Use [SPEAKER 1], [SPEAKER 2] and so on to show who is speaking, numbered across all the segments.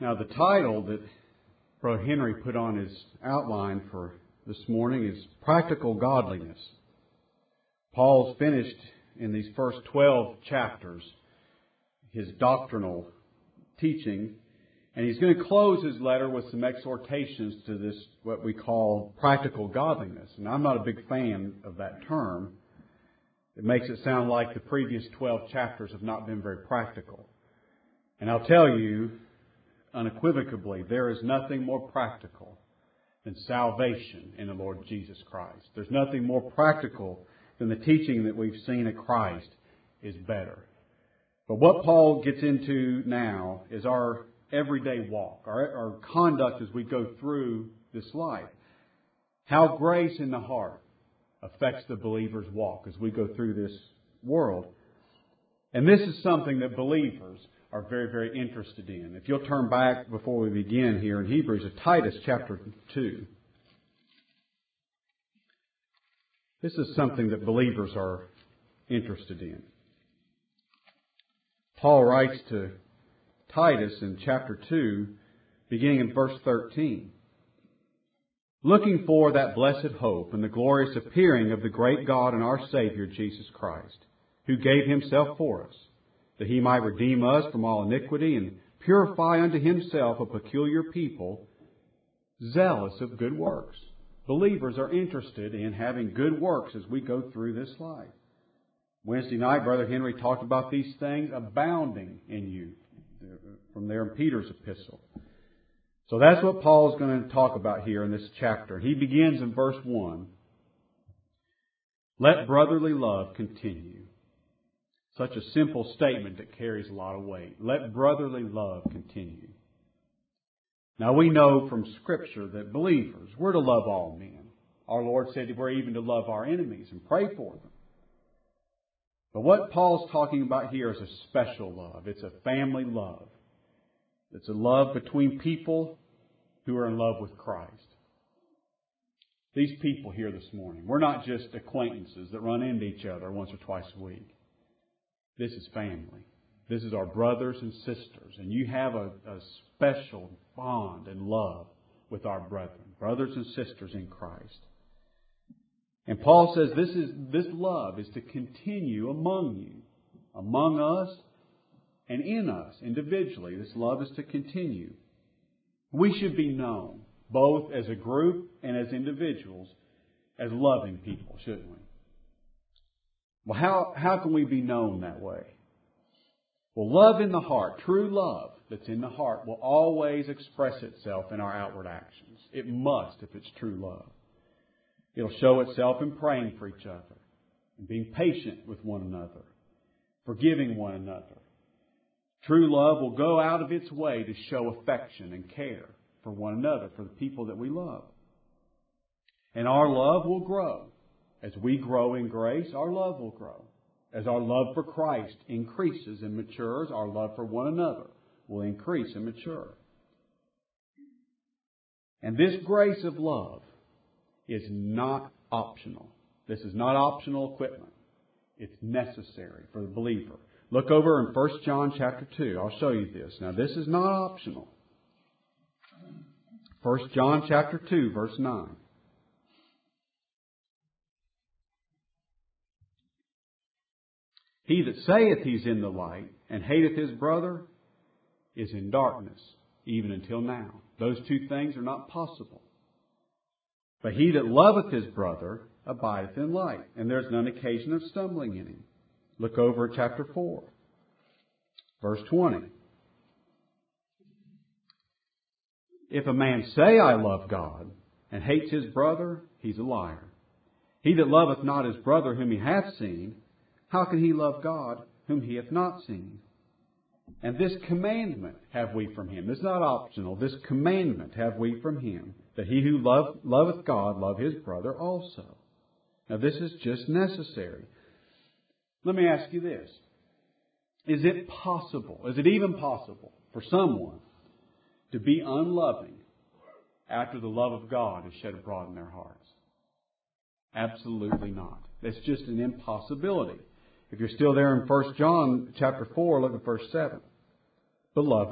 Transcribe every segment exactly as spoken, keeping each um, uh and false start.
[SPEAKER 1] Now, the title that Brother Henry put on his outline for this morning is Practical Godliness. Paul's finished in these first twelve chapters his doctrinal teaching, and he's going to close his letter with some exhortations to this, what we call practical godliness. And I'm not a big fan of that term. It makes it sound like the previous twelve chapters have not been very practical. And I'll tell you, unequivocally, there is nothing more practical than salvation in the Lord Jesus Christ. There's nothing more practical than the teaching that we've seen of Christ is better. But what Paul gets into now is our everyday walk, our, our conduct as we go through this life. How grace in the heart affects the believer's walk as we go through this world. And this is something that believers are very, very interested in. If you'll turn back before we begin here in Hebrews to Titus chapter two. This is something that believers are interested in. Paul writes to Titus in chapter two, beginning in verse thirteen. Looking for that blessed hope and the glorious appearing of the great God and our Savior Jesus Christ, who gave Himself for us, that He might redeem us from all iniquity and purify unto Himself a peculiar people, zealous of good works. Believers are interested in having good works as we go through this life. Wednesday night, Brother Henry talked about these things abounding in you, from there in Peter's epistle. So that's what Paul's going to talk about here in this chapter. He begins in verse one. Let brotherly love continue. Such a simple statement that carries a lot of weight. Let brotherly love continue. Now we know from Scripture that believers, we're to love all men. Our Lord said we're even to love our enemies and pray for them. But what Paul's talking about here is a special love. It's a family love. It's a love between people who are in love with Christ. These people here this morning, we're not just acquaintances that run into each other once or twice a week. This is family. This is our brothers and sisters. And you have a, a special bond and love with our brethren, brothers and sisters in Christ. And Paul says this is this love is to continue among you, among us, and in us individually. This love is to continue. We should be known, both as a group and as individuals, as loving people, shouldn't we? Well, how, how can we be known that way? Well, love in the heart, true love that's in the heart, will always express itself in our outward actions. It must if it's true love. It'll show itself in praying for each other, and being patient with one another, forgiving one another. True love will go out of its way to show affection and care for one another, for the people that we love. And our love will grow. As we grow in grace, our love will grow. As our love for Christ increases and matures, our love for one another will increase and mature. And this grace of love is not optional. This is not optional equipment. It's necessary for the believer. Look over in First John chapter two. I'll show you this. Now, this is not optional. First John chapter two, verse nine. He that saith he's in the light and hateth his brother is in darkness, even until now. Those two things are not possible. But he that loveth his brother abideth in light, and there's none occasion of stumbling in him. Look over at chapter four, verse twenty. If a man say, I love God, and hates his brother, he's a liar. He that loveth not his brother whom he hath seen, how can he love God whom he hath not seen? And this commandment have we from him. This is not optional. This commandment have we from him, that he who love, loveth God love his brother also. Now this is just necessary. Let me ask you this. Is it possible, is it even possible for someone to be unloving after the love of God is shed abroad in their hearts? Absolutely not. That's just an impossibility. If you're still there in First John chapter four, look at verse seven. Beloved,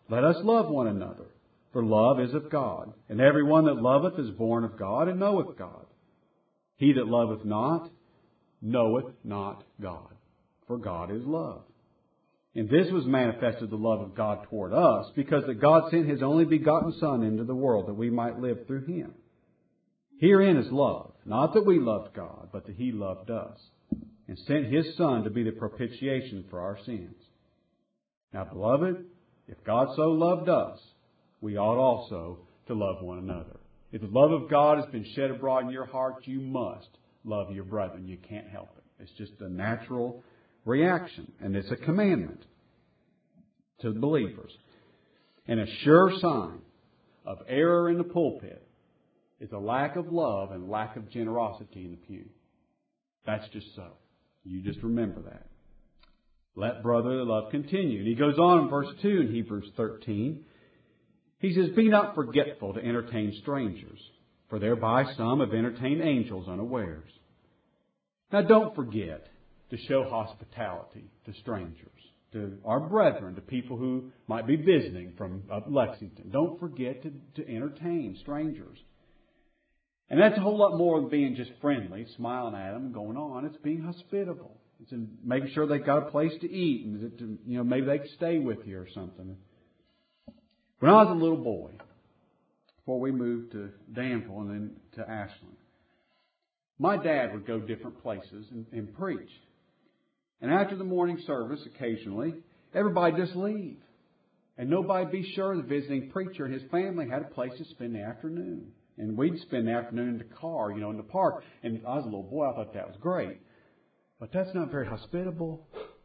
[SPEAKER 1] Let us love one another, for love is of God. And every one that loveth is born of God, and knoweth God. He that loveth not, knoweth not God, for God is love. And this was manifested the love of God toward us, because that God sent His only begotten Son into the world, that we might live through Him. Herein is love, not that we loved God, but that He loved us, and sent His Son to be the propitiation for our sins. Now, beloved, if God so loved us, we ought also to love one another. If the love of God has been shed abroad in your heart, you must love your brethren. You can't help it. It's just a natural reaction, and it's a commandment to the believers. And a sure sign of error in the pulpit is a lack of love and lack of generosity in the pew. That's just so. You just remember that. Let brotherly love continue. And he goes on in verse two in Hebrews thirteen. He says, be not forgetful to entertain strangers, for thereby some have entertained angels unawares. Now don't forget to show hospitality to strangers, to our brethren, to people who might be visiting from up Lexington. Don't forget to, to entertain strangers. And that's a whole lot more than being just friendly, smiling at them, going on. It's being hospitable. It's in making sure they've got a place to eat, and that, you know, maybe they can stay with you or something. When I was a little boy, before we moved to Danville and then to Ashland, my dad would go different places and, and preach. And after the morning service, occasionally, everybody just leave. And nobody be sure the visiting preacher and his family had a place to spend the afternoon. And we'd spend the afternoon in the car, you know, in the park. And I was a little boy, I thought that was great. But that's not very hospitable.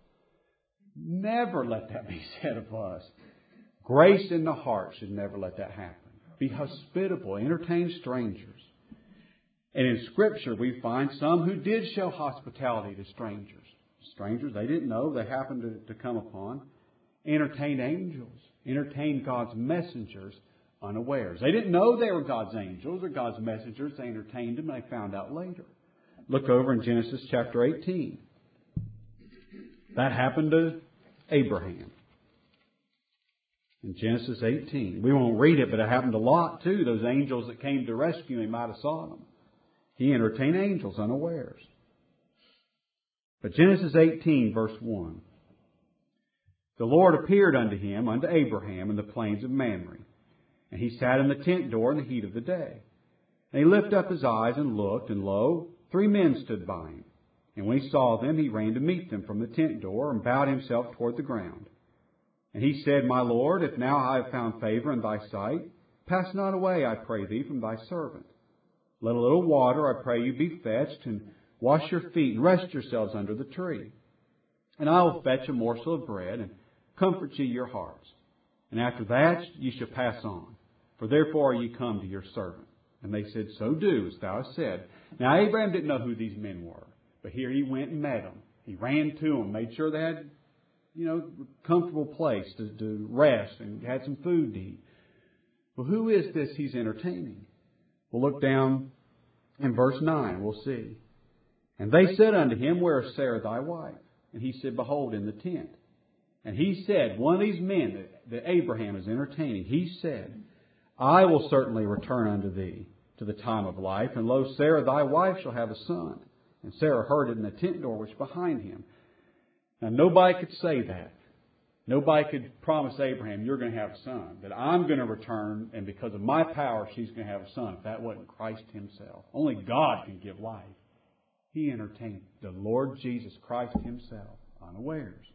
[SPEAKER 1] Never let that be said of us. Grace in the heart should never let that happen. Be hospitable. Entertain strangers. And in Scripture, we find some who did show hospitality to strangers. Strangers they didn't know, they happened to, to come upon. Entertained angels. Entertained God's messengers unawares. They didn't know they were God's angels or God's messengers. They entertained them and they found out later. Look over in Genesis chapter eighteen. That happened to Abraham. In Genesis eighteen. We won't read it, but it happened a lot too. Those angels that came to rescue him out of Sodom. He entertained angels unawares. But Genesis eighteen, verse one. The Lord appeared unto him, unto Abraham, in the plains of Mamre. And he sat in the tent door in the heat of the day. And he lifted up his eyes and looked, and lo, three men stood by him. And when he saw them, he ran to meet them from the tent door, and bowed himself toward the ground. And he said, My Lord, if now I have found favor in thy sight, pass not away, I pray thee, from thy servant. Let a little water, I pray you, be fetched, and wash your feet, and rest yourselves under the tree. And I will fetch a morsel of bread, and comfort ye your hearts. And after that ye shall pass on. For therefore are ye come to your servant. And they said, So do, as thou hast said. Now Abraham didn't know who these men were. But here he went and met them. He ran to them, made sure they had, you know, a comfortable place to, to rest and had some food to eat. Well, who is this he's entertaining? We'll look down in verse nine. We'll see. And they said unto him, Where is Sarah thy wife? And he said, Behold, in the tent. And he said, one of these men that, that Abraham is entertaining, he said, I will certainly return unto thee to the time of life, and lo, Sarah thy wife shall have a son. And Sarah heard it in the tent door which behind him. Now nobody could say that. Nobody could promise Abraham, you're going to have a son. That I'm going to return, and because of my power, she's going to have a son. If that wasn't Christ himself. Only God can give life. He entertained the Lord Jesus Christ himself unawares.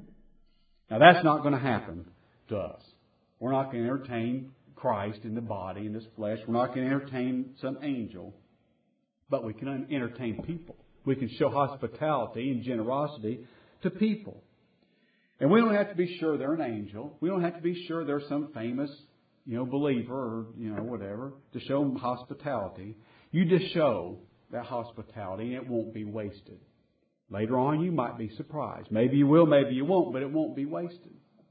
[SPEAKER 1] Now that's not going to happen to us. We're not going to entertain Christ in the body, in this flesh. We're not going to entertain some angel. But we can entertain people. We can show hospitality and generosity to people. And we don't have to be sure they're an angel. We don't have to be sure they're some famous, you know, believer or, you know, whatever, to show them hospitality. You just show that hospitality and it won't be wasted. Later on, you might be surprised. Maybe you will, maybe you won't, but it won't be wasted.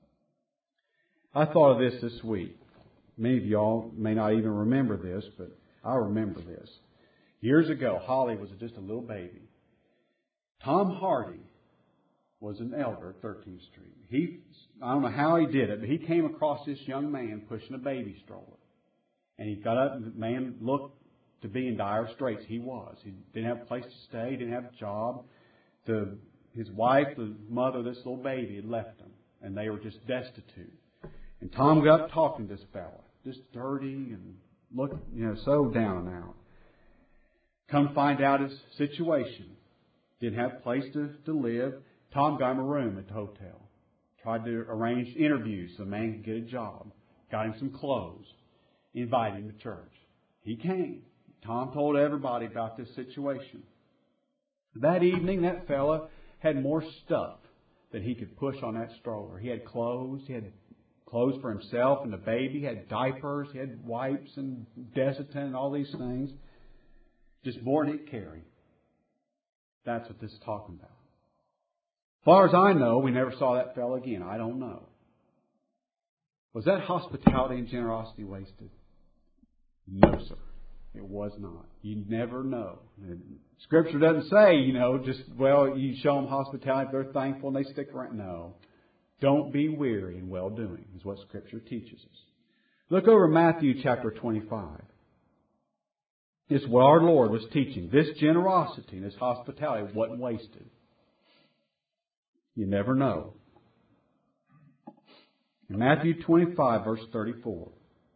[SPEAKER 1] I thought of this this week. Many of y'all may not even remember this, but I remember this. Years ago, Holly was just a little baby. Tom Hardy was an elder at thirteenth Street. He, I don't know how he did it, but he came across this young man pushing a baby stroller. And he got up, and the man looked to be in dire straits. He was. He didn't have a place to stay. He didn't have a job. The, his wife, the mother of this little baby, had left him. And they were just destitute. And Tom got up talking to this fella. Just dirty and looked, you know, so down and out. Come find out his situation. Didn't have a place to, to live. Tom got him a room at the hotel. Tried to arrange interviews so the man could get a job. Got him some clothes. Invited him to church. He came. Tom told everybody about this situation. That evening, that fella had more stuff that he could push on that stroller. He had clothes. He had clothes for himself and the baby. He had diapers. He had wipes and Desitin and all these things. Just more than he'd carry. That's what this is talking about. As far as I know, we never saw that fella again. I don't know. Was that hospitality and generosity wasted? No, sir. It was not. You never know. Scripture doesn't say, you know, just, well, you show them hospitality, they're thankful, and they stick around. No. Don't be weary in well-doing, is what Scripture teaches us. Look over Matthew chapter twenty-five. This is what our Lord was teaching. This generosity and this hospitality wasn't wasted. You never know. In Matthew twenty-five, verse thirty-four.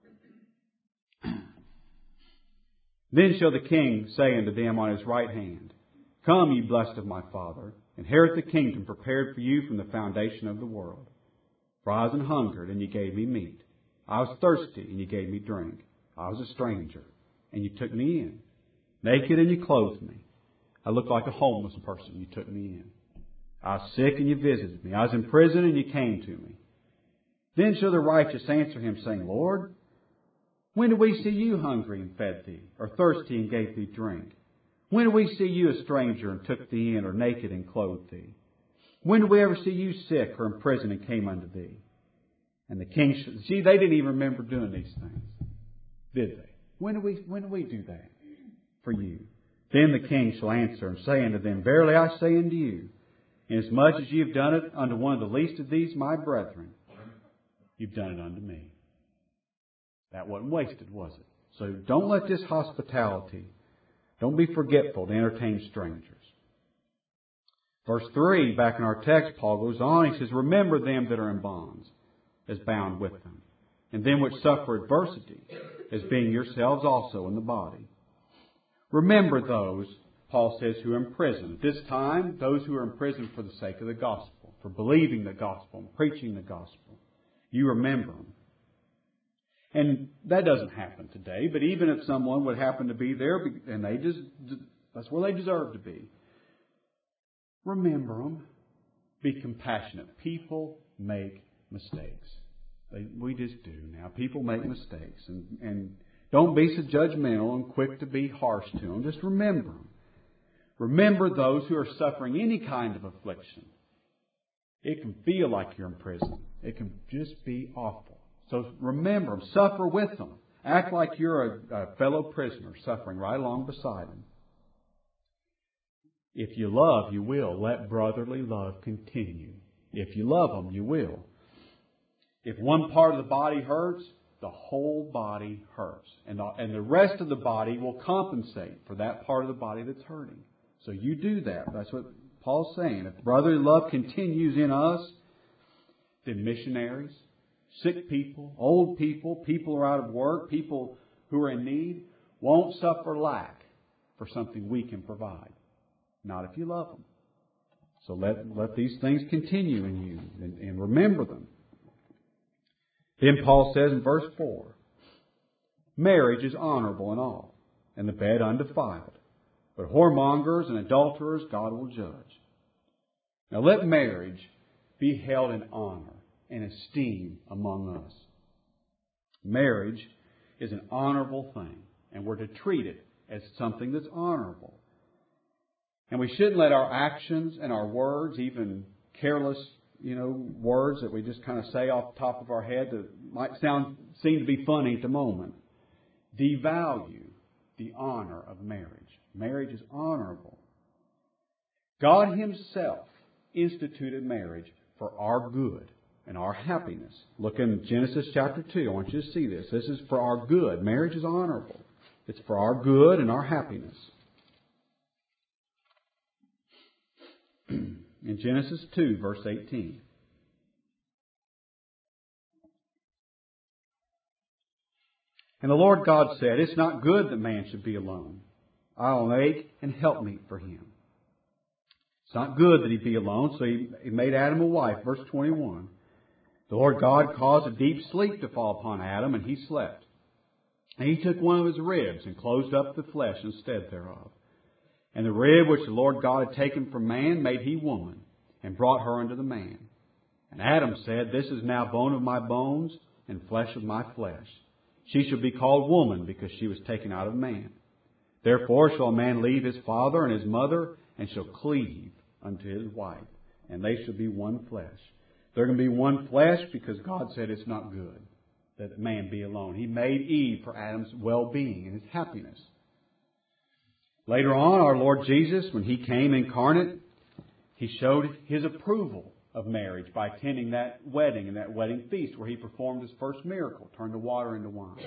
[SPEAKER 1] Then shall the king say unto them on his right hand, Come, ye blessed of my Father, inherit the kingdom prepared for you from the foundation of the world. For I was an hungered, and ye gave me meat. I was thirsty, and ye gave me drink. I was a stranger, and you took me in. Naked, and you clothed me. I looked like a homeless person, you took me in. I was sick, and you visited me. I was in prison, and you came to me. Then shall the righteous answer him, saying, Lord, when did we see you hungry and fed thee, or thirsty and gave thee drink? When did we see you a stranger and took thee in, or naked and clothed thee? When did we ever see you sick or in prison and came unto thee? And the king shall... See, they didn't even remember doing these things, did they? When did we, when did we do that for you? Then the king shall answer and say unto them, Verily I say unto you, inasmuch as ye have done it unto one of the least of these my brethren, you've done it unto me. That wasn't wasted, was it? So don't let this hospitality, don't be forgetful to entertain strangers. Verse three, back in our text, Paul goes on, he says, Remember them that are in bonds, as bound with them, and them which suffer adversity, as being yourselves also in the body. Remember those, Paul says, who are in prison. At this time, those who are in prison for the sake of the gospel, for believing the gospel and preaching the gospel. You remember them. And that doesn't happen today, but even if someone would happen to be there, and they just, that's where they deserve to be, remember them. Be compassionate. People make mistakes. They, we just do now. People make mistakes. And, and don't be so judgmental and quick to be harsh to them. Just remember them. Remember those who are suffering any kind of affliction. It can feel like you're in prison. It can just be awful. So remember them. Suffer with them. Act like you're a, a fellow prisoner suffering right along beside them. If you love, you will. Let brotherly love continue. If you love them, you will. If one part of the body hurts, the whole body hurts. And the, and the rest of the body will compensate for that part of the body that's hurting. So you do that. That's what Paul's saying. If brotherly love continues in us, then missionaries, sick people, old people, people who are out of work, people who are in need, won't suffer lack for something we can provide. Not if you love them. So let, let these things continue in you and, and remember them. Then Paul says in verse four, Marriage is honorable in all, and the bed undefiled. But whoremongers and adulterers God will judge. Now let marriage be held in honor and esteem among us. Marriage is an honorable thing, and we're to treat it as something that's honorable. And we shouldn't let our actions and our words, even careless, you know, words that we just kind of say off the top of our head that might sound seem to be funny at the moment, devalue the honor of marriage. Marriage is honorable. God Himself instituted marriage for our good and our happiness. Look in Genesis chapter two. I want you to see this. This is for our good. Marriage is honorable. It's for our good and our happiness. In Genesis two, verse eighteen. And the Lord God said, "It's not good that man should be alone. I'll make an helpmeet for him." It's not good that he be alone, so he, he made Adam a wife. Verse twenty-one. The Lord God caused a deep sleep to fall upon Adam, and he slept. And he took one of his ribs and closed up the flesh instead thereof. And the rib which the Lord God had taken from man made he woman, and brought her unto the man. And Adam said, "This is now bone of my bones, and flesh of my flesh. She shall be called woman, because she was taken out of man. Therefore shall a man leave his father and his mother, and shall cleave unto his wife, and they shall be one flesh." They're going to be one flesh because God said it's not good that man be alone. He made Eve for Adam's well-being and his happiness. Later on, our Lord Jesus, when He came incarnate, He showed His approval of marriage by attending that wedding and that wedding feast where He performed His first miracle, turned the water into wine.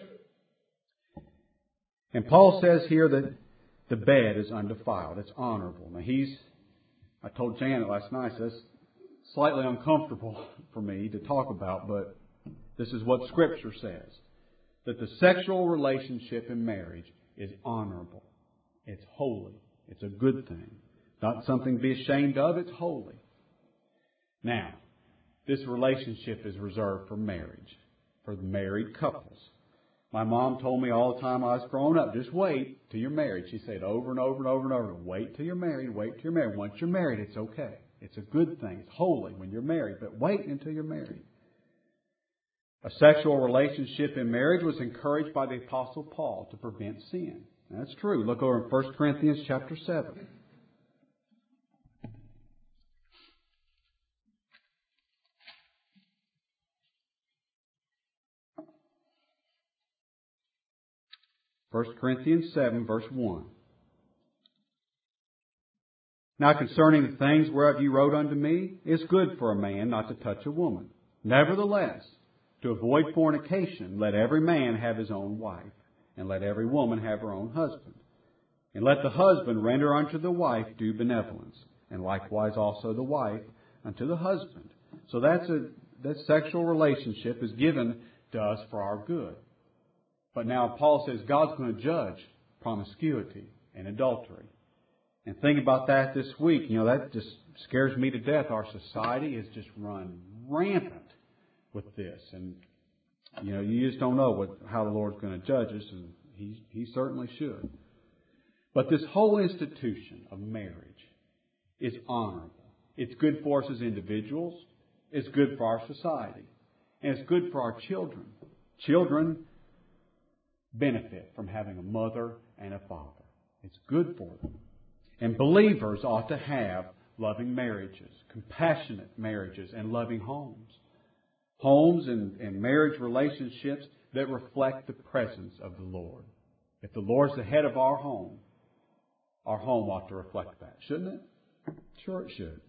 [SPEAKER 1] And Paul says here that the bed is undefiled. It's honorable. Now he's, I told Janet last night, that's slightly uncomfortable for me to talk about, but this is what Scripture says. That the sexual relationship in marriage is honorable. It's holy. It's a good thing. Not something to be ashamed of. It's holy. Now, this relationship is reserved for marriage, for the married couples. My mom told me all the time I was growing up, just wait till you're married. She said over and over and over and over, wait till you're married, wait till you're married. Once you're married, it's okay. It's a good thing. It's holy when you're married, but wait until you're married. A sexual relationship in marriage was encouraged by the Apostle Paul to prevent sin. That's true. Look over in First Corinthians chapter seven. First Corinthians seven, verse one. Now concerning the things whereof you wrote unto me, it's good for a man not to touch a woman. Nevertheless, to avoid fornication, let every man have his own wife, and let every woman have her own husband. And let the husband render unto the wife due benevolence, and likewise also the wife unto the husband. So that's a that sexual relationship is given to us for our good. But now Paul says God's going to judge promiscuity and adultery. And think about that this week. You know, that just scares me to death. Our society has just run rampant with this. And, you know, you just don't know what how the Lord's going to judge us, and He, he certainly should. But this whole institution of marriage is honorable. It's good for us as individuals. It's good for our society. And it's good for our children. Children benefit from having a mother and a father. It's good for them. And believers ought to have loving marriages, compassionate marriages, and loving homes. Homes and, and marriage relationships that reflect the presence of the Lord. If the Lord's the head of our home, our home ought to reflect that, shouldn't it? Sure it should.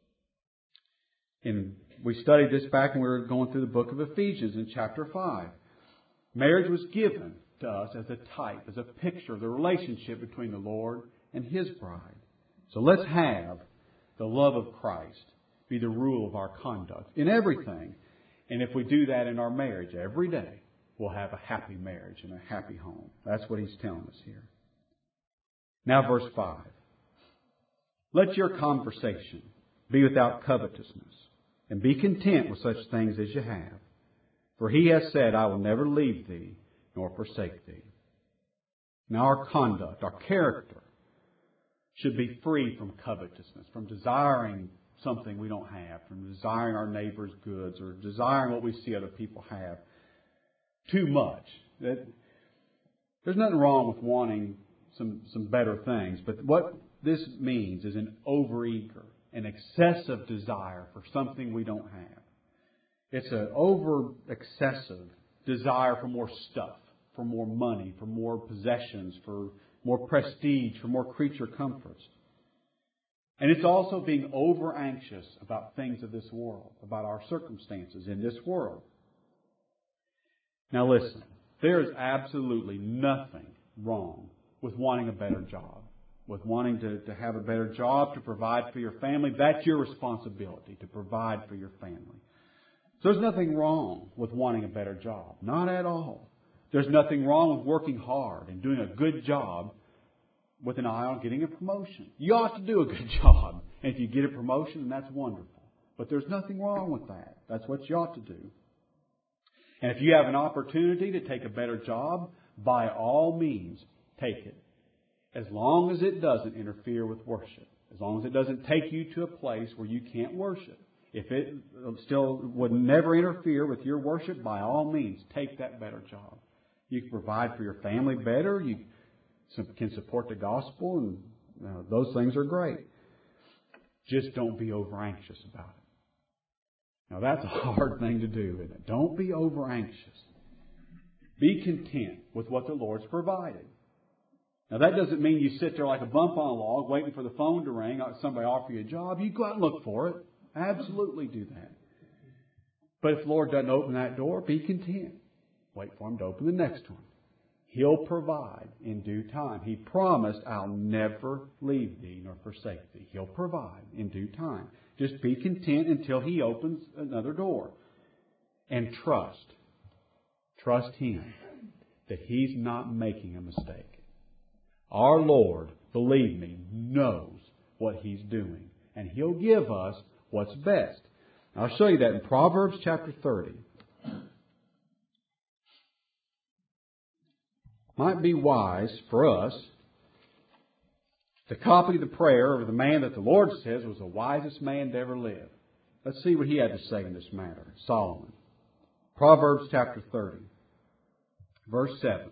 [SPEAKER 1] And we studied this back when we were going through the book of Ephesians in chapter five. Marriage was given to us as a type, as a picture of the relationship between the Lord and His bride. So let's have the love of Christ be the rule of our conduct in everything. And if we do that in our marriage every day, we'll have a happy marriage and a happy home. That's what he's telling us here. Now verse five. Let your conversation be without covetousness, and be content with such things as you have. For He has said, I will never leave thee nor forsake thee. Now our conduct, our character, should be free from covetousness, from desiring something we don't have, from desiring our neighbor's goods or desiring what we see other people have too much. That, there's nothing wrong with wanting some, some better things, but what this means is an overeager, an excessive desire for something we don't have. It's an over excessive desire for more stuff, for more money, for more possessions, for more prestige, for more creature comforts. And it's also being over anxious about things of this world, about our circumstances in this world. Now listen, there is absolutely nothing wrong with wanting a better job, with wanting to, to have a better job, to provide for your family. That's your responsibility, to provide for your family. So there's nothing wrong with wanting a better job. Not at all. There's nothing wrong with working hard and doing a good job with an eye on getting a promotion. You ought to do a good job. And if you get a promotion, then that's wonderful. But there's nothing wrong with that. That's what you ought to do. And if you have an opportunity to take a better job, by all means, take it. As long as it doesn't interfere with worship. As long as it doesn't take you to a place where you can't worship. If it still would never interfere with your worship, by all means, take that better job. You can provide for your family better. You can support the gospel, and you know, those things are great. Just don't be over anxious about it. Now that's a hard thing to do, isn't it? Don't be over anxious. Be content with what the Lord's provided. Now that doesn't mean you sit there like a bump on a log waiting for the phone to ring, or somebody offer you a job. You go out and look for it. Absolutely do that. But if the Lord doesn't open that door, be content. Wait for Him to open the next one. He'll provide in due time. He promised, I'll never leave thee nor forsake thee. He'll provide in due time. Just be content until He opens another door. And trust. Trust Him that He's not making a mistake. Our Lord, believe me, knows what He's doing. And He'll give us what's best. I'll show you that in Proverbs chapter thirty. Might be wise for us to copy the prayer of the man that the Lord says was the wisest man to ever live. Let's see what he had to say in this matter. Solomon. Proverbs chapter thirty, verse seven.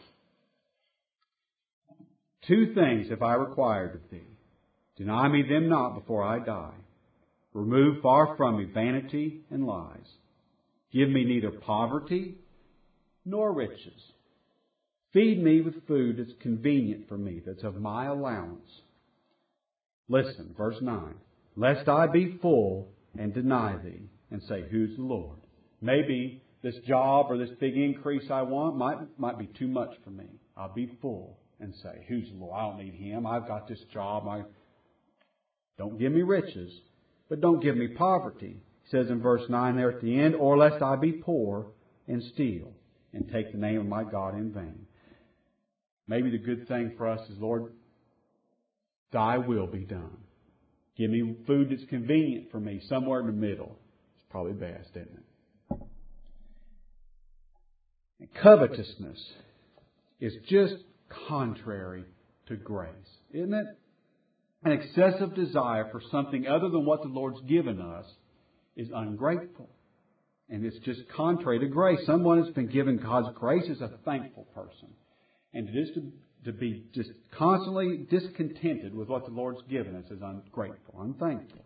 [SPEAKER 1] Two things have I required of thee. Deny me them not before I die. Remove far from me vanity and lies. Give me neither poverty nor riches. Feed me with food that's convenient for me, that's of my allowance. Listen, verse nine. Lest I be full and deny thee and say, who's the Lord? Maybe this job or this big increase I want might, might be too much for me. I'll be full and say, who's the Lord? I don't need Him. I've got this job. I... Don't give me riches, but don't give me poverty. He says in verse nine there at the end, or lest I be poor and steal and take the name of my God in vain. Maybe the good thing for us is, Lord, Thy will be done. Give me food that's convenient for me, somewhere in the middle. It's probably best, isn't it? And covetousness is just contrary to grace, isn't it? An excessive desire for something other than what the Lord's given us is ungrateful. And it's just contrary to grace. Someone who's been given God's grace is a thankful person. And just to, to be just constantly discontented with what the Lord's given us is ungrateful, unthankful.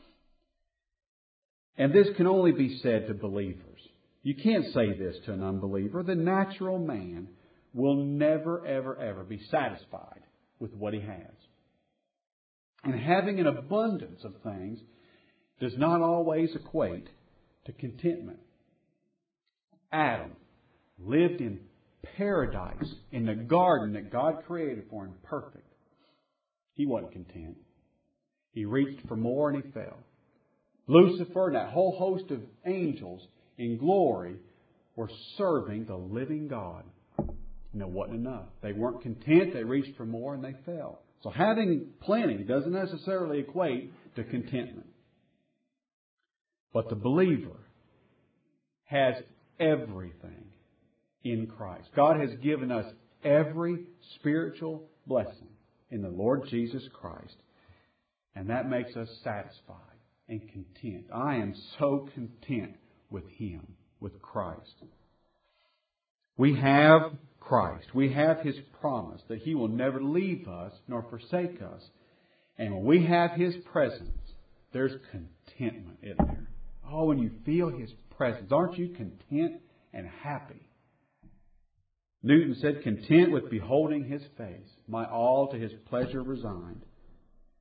[SPEAKER 1] And this can only be said to believers. You can't say this to an unbeliever. The natural man will never, ever, ever be satisfied with what he has. And having an abundance of things does not always equate to contentment. Adam lived in paradise, in the garden that God created for him, perfect. He wasn't content. He reached for more and he fell. Lucifer and that whole host of angels in glory were serving the living God. And it wasn't enough. They weren't content. They reached for more and they fell. So having plenty doesn't necessarily equate to contentment. But the believer has everything in Christ. God has given us every spiritual blessing in the Lord Jesus Christ. And that makes us satisfied and content. I am so content with Him, with Christ. We have Christ. We have His promise that He will never leave us nor forsake us. And when we have His presence, there's contentment, isn't there? Oh, when you feel His presence, aren't you content and happy? Newton said, content with beholding His face, my all to His pleasure resigned.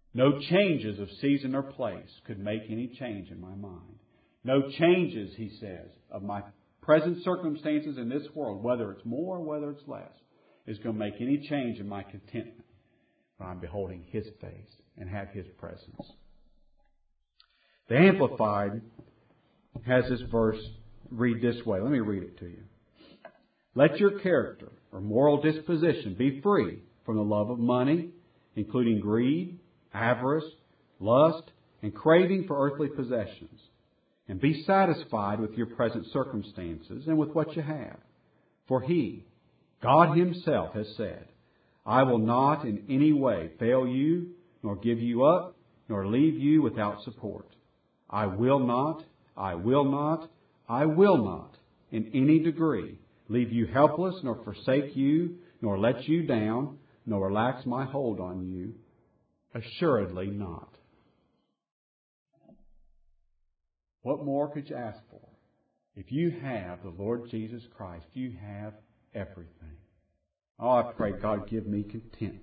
[SPEAKER 1] No changes of season or place could make any change in my mind. No changes, he says, of my present circumstances in this world, whether it's more or whether it's less, is going to make any change in my contentment when I'm beholding His face and have His presence. The Amplified has this verse read this way. Let me read it to you. Let your character or moral disposition be free from the love of money, including greed, avarice, lust, and craving for earthly possessions, and be satisfied with your present circumstances and with what you have. For He, God Himself, has said, I will not in any way fail you, nor give you up, nor leave you without support. I will not, I will not, I will not, in any degree, leave you helpless, nor forsake you, nor let you down, nor relax my hold on you. Assuredly not. What more could you ask for? If you have the Lord Jesus Christ, you have everything. Oh, I pray God give me contentment.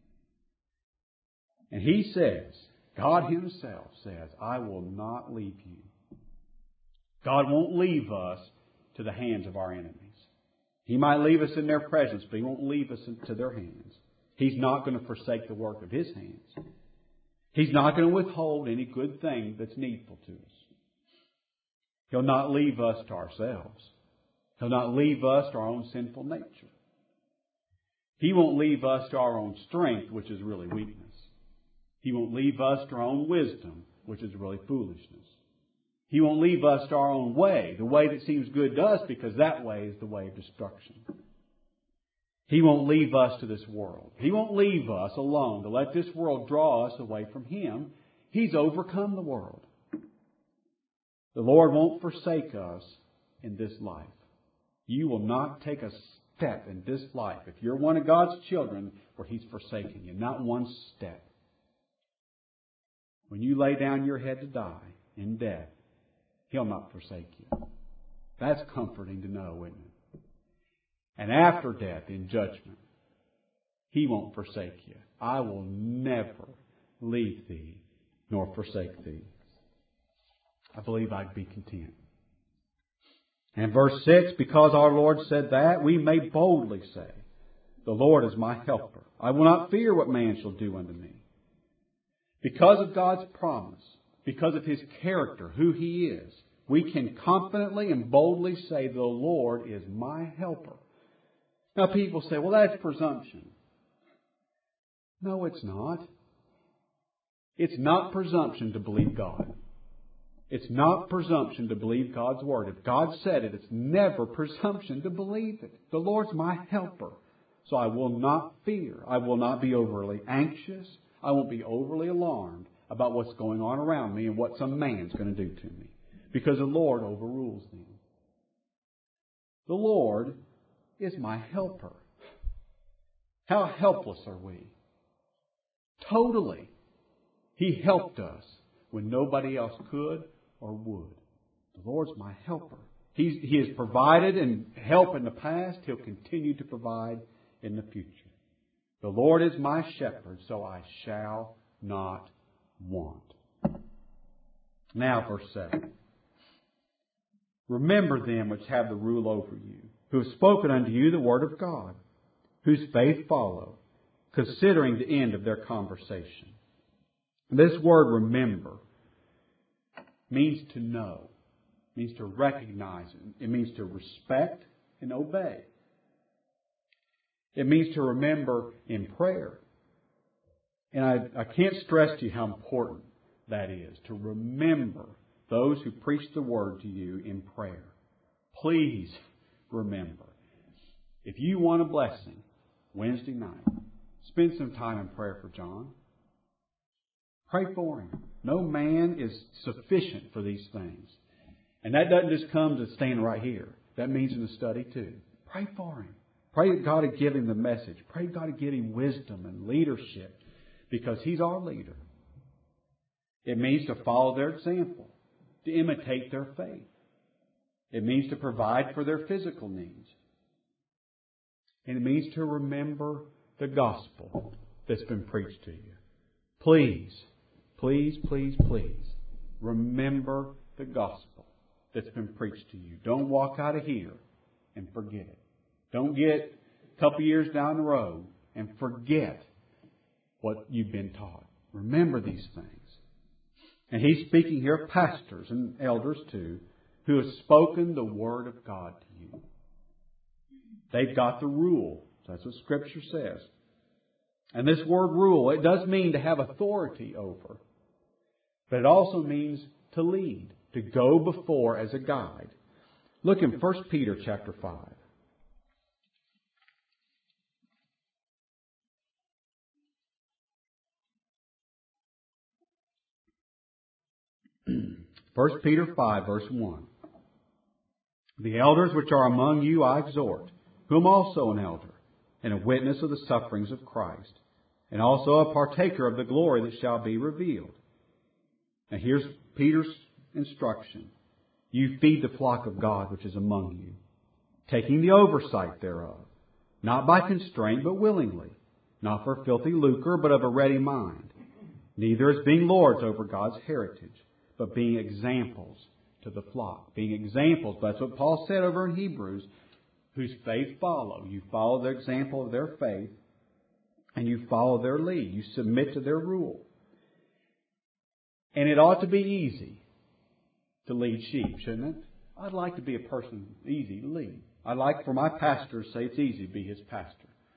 [SPEAKER 1] And He says, God Himself says, I will not leave you. God won't leave us to the hands of our enemies. He might leave us in their presence, but He won't leave us into their hands. He's not going to forsake the work of His hands. He's not going to withhold any good thing that's needful to us. He'll not leave us to ourselves. He'll not leave us to our own sinful nature. He won't leave us to our own strength, which is really weakness. He won't leave us to our own wisdom, which is really foolishness. He won't leave us to our own way, the way that seems good to us, because that way is the way of destruction. He won't leave us to this world. He won't leave us alone to let this world draw us away from Him. He's overcome the world. The Lord won't forsake us in this life. You will not take a step in this life, if you're one of God's children, where He's forsaken you. Not one step. When you lay down your head to die in death, He'll not forsake you. That's comforting to know, isn't it? And after death, in judgment, He won't forsake you. I will never leave thee nor forsake thee. I believe I'd be content. And verse six, because our Lord said that, we may boldly say, the Lord is my helper. I will not fear what man shall do unto me. Because of God's promise, because of His character, who He is, we can confidently and boldly say, the Lord is my helper. Now people say, well, that's presumption. No, it's not. It's not presumption to believe God. It's not presumption to believe God's Word. If God said it, it's never presumption to believe it. The Lord's my helper. So I will not fear. I will not be overly anxious. I won't be overly alarmed about what's going on around me and what some man's going to do to me. Because the Lord overrules them. The Lord is my helper. How helpless are we? Totally. He helped us when nobody else could or would. The Lord's my helper. He's, he has provided and help in the past. He'll continue to provide in the future. The Lord is my shepherd, so I shall not want. Now, verse seven. Remember them which have the rule over you, who have spoken unto you the word of God, whose faith follow, considering the end of their conversation. This word, remember, means to know, means to recognize, it means to respect and obey. It means to remember in prayer. And I, I can't stress to you how important that is, to remember those who preach the Word to you in prayer. Please remember. If you want a blessing, Wednesday night, spend some time in prayer for John. Pray for him. No man is sufficient for these things. And that doesn't just come to stand right here. That means in the study too. Pray for him. Pray that God would give him the message. Pray God would give him wisdom and leadership, because he's our leader. It means to follow their example, to imitate their faith. It means to provide for their physical needs. And it means to remember the gospel that's been preached to you. please, please, please, please, remember the gospel that's been preached to you. Don't walk out of here and forget it. Don't get a couple years down the road and forget what you've been taught. Remember these things. And he's speaking here of pastors and elders too, who have spoken the Word of God to you. They've got the rule. That's what Scripture says. And this word rule, it does mean to have authority over. But it also means to lead, to go before as a guide. Look in First Peter chapter five. First Peter five, verse one. The elders which are among you I exhort, whom also an elder, and a witness of the sufferings of Christ, and also a partaker of the glory that shall be revealed. Now here's Peter's instruction. You feed the flock of God which is among you, taking the oversight thereof, not by constraint but willingly, not for filthy lucre but of a ready mind, neither as being lords over God's heritage, but being examples to the flock. Being examples, that's what Paul said over in Hebrews, whose faith follow. You follow the example of their faith, and you follow their lead. You submit to their rule. And it ought to be easy to lead sheep, shouldn't it? I'd like to be a person easy to lead. I'd like for my pastor to say it's easy to be his pastor.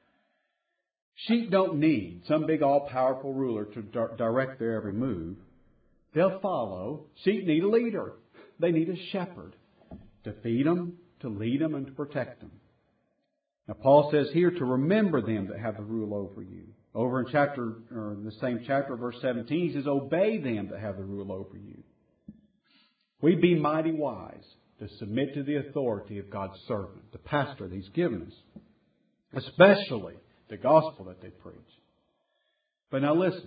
[SPEAKER 1] Sheep don't need some big all-powerful ruler to di- direct their every move. They'll follow. Sheep need a leader. They need a shepherd to feed them, to lead them, and to protect them. Now, Paul says here to remember them that have the rule over you. Over in chapter, or in the same chapter, verse seventeen, he says, obey them that have the rule over you. We'd be mighty wise to submit to the authority of God's servant, the pastor that He's given us, especially the gospel that they preach. But now listen,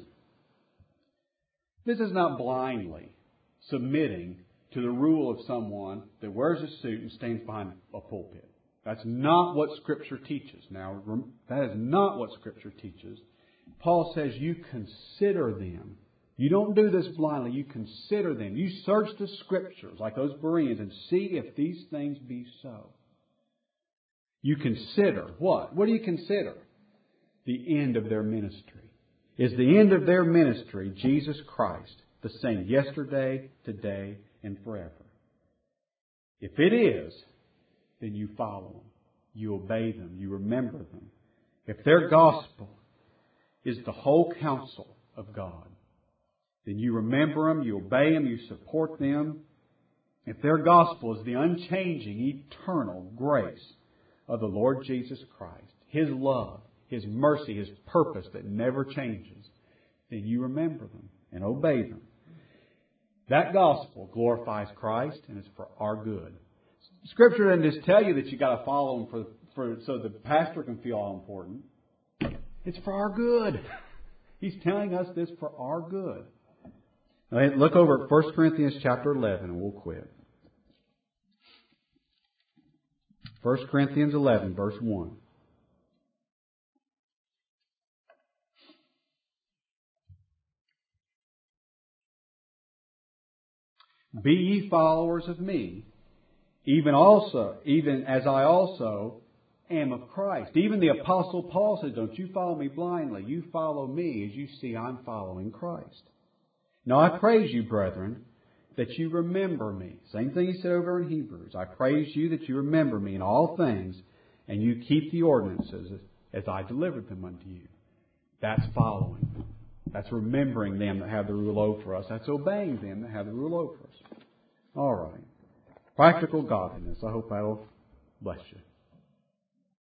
[SPEAKER 1] this is not blindly submitting to the rule of someone that wears a suit and stands behind a pulpit. That's not what Scripture teaches. Now, that is not what Scripture teaches. Paul says you consider them. You don't do this blindly. You consider them. You search the Scriptures like those Bereans and see if these things be so. You consider what? What do you consider? The end of their ministry. Is the end of their ministry Jesus Christ, the same yesterday, today, and forever? If it is, then you follow them. You obey them. You remember them. If their gospel is the whole counsel of God, then you remember them, you obey them, you support them. If their gospel is the unchanging, eternal grace of the Lord Jesus Christ, His love, His mercy, His purpose that never changes, then you remember them and obey them. That gospel glorifies Christ and is for our good. Scripture doesn't just tell you that you got to follow Him for, for so the pastor can feel all important. It's for our good. He's telling us this for our good. Now, look over at First Corinthians chapter eleven and we'll quit. First Corinthians eleven, verse one. Be ye followers of me, even also, even as I also am of Christ. Even the Apostle Paul said, don't you follow me blindly. You follow me as you see I'm following Christ. Now I praise you, brethren, that you remember me. Same thing he said over in Hebrews. I praise you that you remember me in all things, and you keep the ordinances as I delivered them unto you. That's following them. That's remembering them that have the rule over us. That's obeying them that have the rule over us. All right. Practical godliness. I hope that'll bless you.